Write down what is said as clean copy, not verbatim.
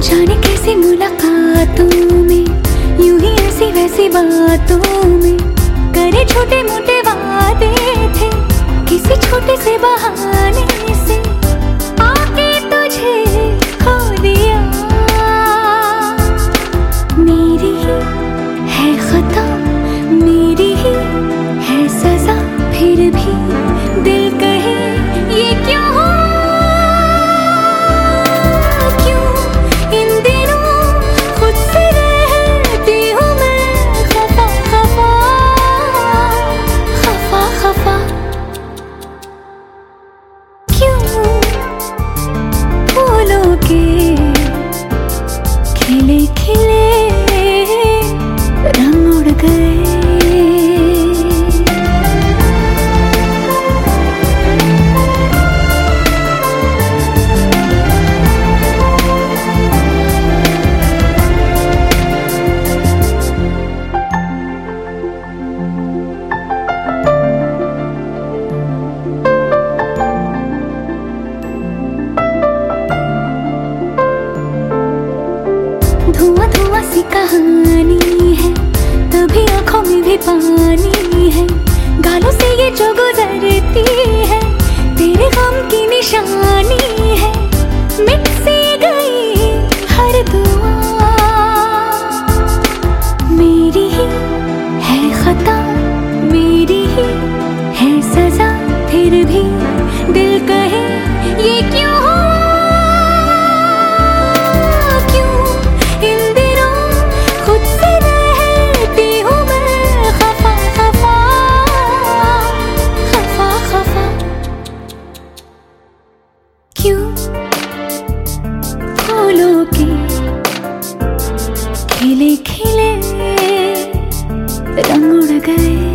जाने कैसी मुलाकातों में, यूं ही ऐसी वैसी बातों में करे छोटे मोटे वादे थे, किसी छोटे से बहाने से आके तुझे खो दिया। मेरी ही है खता, मेरी ही है सजा, फिर भी दिल कहे ये क्यों हो, क्यों इन दिनों खुद से रहती हूँ मैं खफा खफा खफा खफा। क्यों फूलों के खिले खिले रंग उड़ गए। धुआं धुआं सी कहानी है, तभी आंखों में भी पानी है, गालों से ये जो गुजरती है तेरे गम की निशानी है। मिट सी गई हर दुआ, मेरी ही है खता, मेरी ही है सजा, फिर भी दिल कहे ये क्यों हो, क्यों फूलों के खिले खिले रंग उड़ गए।